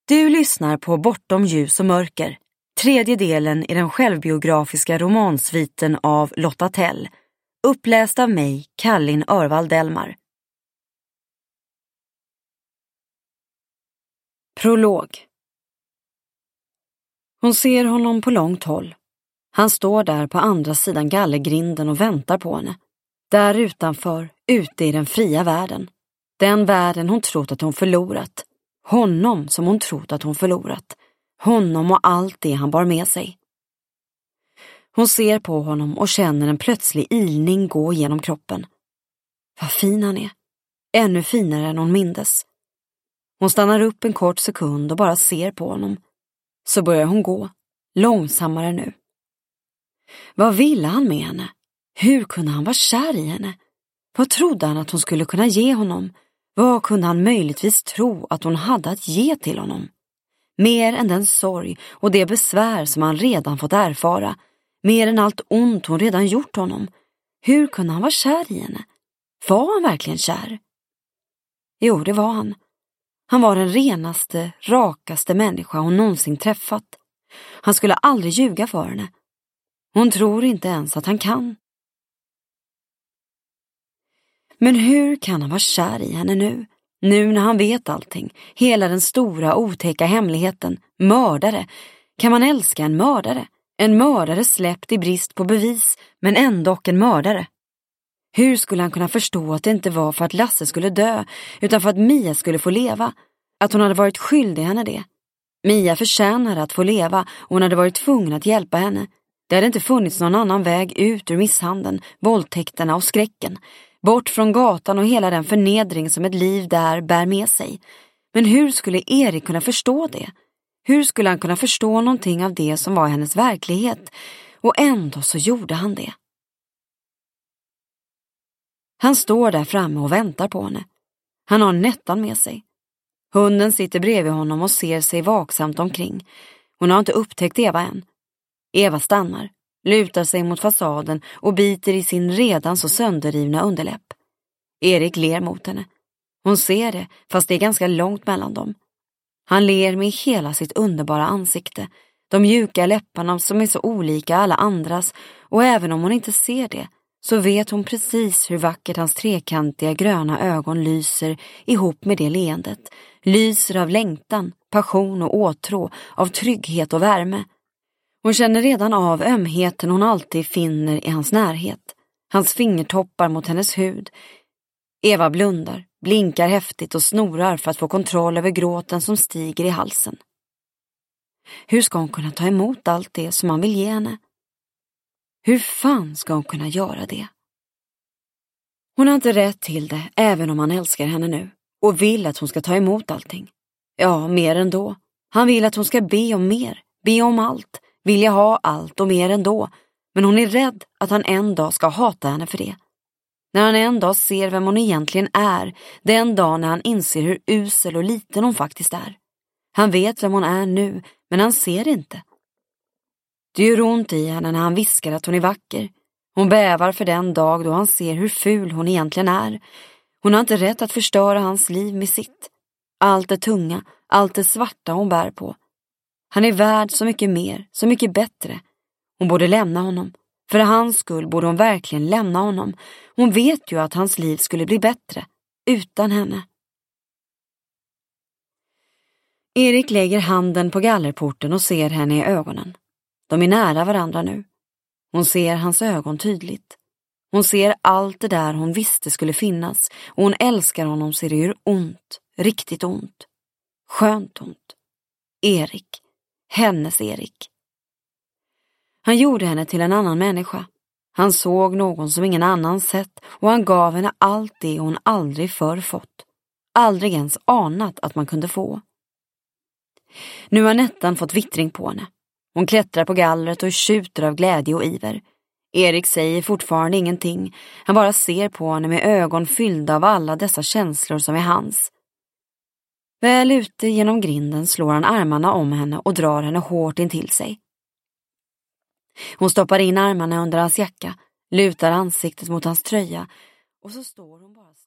Du lyssnar på Bortom ljus och mörker, tredje delen i den självbiografiska romansviten av Lotta Tell, uppläst av mig, Kallin Örvald Delmar. Prolog. Hon ser honom på långt håll. Han står där på andra sidan gallergrinden och väntar på henne. Där utanför, ute i den fria världen. Den världen hon trott att hon förlorat. Honom som hon trott att hon förlorat. Honom och allt det han bar med sig. Hon ser på honom och känner en plötslig ilning gå genom kroppen. Vad fin han är. Ännu finare än hon mindes. Hon stannar upp en kort sekund och bara ser på honom. Så börjar hon gå, långsammare nu. Vad ville han med henne? Hur kunde han vara kär i henne? Vad trodde han att hon skulle kunna ge honom? Vad kunde han möjligtvis tro att hon hade att ge till honom? Mer än den sorg och det besvär som han redan fått erfara. Mer än allt ont hon redan gjort honom. Hur kunde han vara kär i henne? Var han verkligen kär? Jo, det var han. Han var den renaste, rakaste människa hon någonsin träffat. Han skulle aldrig ljuga för henne. Hon tror inte ens att han kan. Men hur kan han vara kär i henne nu? Nu när han vet allting. Hela den stora, otäcka hemligheten. Mördare. Kan man älska en mördare? En mördare släppt i brist på bevis, men ändå en mördare. Hur skulle han kunna förstå att det inte var för att Lasse skulle dö, utan för att Mia skulle få leva? Att hon hade varit skyldig henne det. Mia förtjänade att få leva och hon hade varit tvungen att hjälpa henne. Det hade inte funnits någon annan väg ut ur misshandeln, våldtäkterna och skräcken. Bort från gatan och hela den förnedring som ett liv där bär med sig. Men hur skulle Erik kunna förstå det? Hur skulle han kunna förstå någonting av det som var hennes verklighet? Och ändå så gjorde han det. Han står där framme och väntar på henne. Han har Nettan med sig. Hunden sitter bredvid honom och ser sig vaksamt omkring. Hon har inte upptäckt Eva än. Eva stannar, lutar sig mot fasaden och biter i sin redan så sönderrivna underläpp. Erik ler mot henne. Hon ser det, fast det är ganska långt mellan dem. Han ler med hela sitt underbara ansikte, de mjuka läpparna som är så olika alla andras, och även om hon inte ser det, så vet hon precis hur vackert hans trekantiga gröna ögon lyser ihop med det leendet. Lyser av längtan, passion och åtrå, av trygghet och värme. Hon känner redan av ömheten hon alltid finner i hans närhet. Hans fingertoppar mot hennes hud. Eva blundar, blinkar häftigt och snorar för att få kontroll över gråten som stiger i halsen. Hur ska hon kunna ta emot allt det som han vill ge henne? Hur fan ska hon kunna göra det? Hon har inte rätt till det, även om han älskar henne nu. Och vill att hon ska ta emot allting. Ja, mer ändå. Han vill att hon ska be om mer. Be om allt. Vilja ha allt och mer ändå. Men hon är rädd att han en dag ska hata henne för det. När han en dag ser vem hon egentligen är. Den dag när han inser hur usel och liten hon faktiskt är. Han vet vem hon är nu, men han ser det inte. Det gör ont i henne när han viskar att hon är vacker. Hon bävar för den dag då han ser hur ful hon egentligen är. Hon har inte rätt att förstöra hans liv med sitt. Allt det tunga, allt det svarta hon bär på. Han är värd så mycket mer, så mycket bättre. Hon borde lämna honom. För hans skull borde hon verkligen lämna honom. Hon vet ju att hans liv skulle bli bättre, utan henne. Erik lägger handen på gallerporten och ser henne i ögonen. De är nära varandra nu. Hon ser hans ögon tydligt. Hon ser allt det där hon visste skulle finnas. Och hon älskar honom så det gör ont. Riktigt ont. Skönt ont. Erik. Hennes Erik. Han gjorde henne till en annan människa. Han såg någon som ingen annan sett. Och han gav henne allt det hon aldrig förr fått. Aldrig ens anat att man kunde få. Nu har Nettan fått vittring på henne. Hon klättrar på gallret och tjuter av glädje och iver. Erik säger fortfarande ingenting. Han bara ser på henne med ögon fyllda av alla dessa känslor som är hans. Väl ute genom grinden slår han armarna om henne och drar henne hårt in till sig. Hon stoppar in armarna under hans jacka, lutar ansiktet mot hans tröja och så står hon bara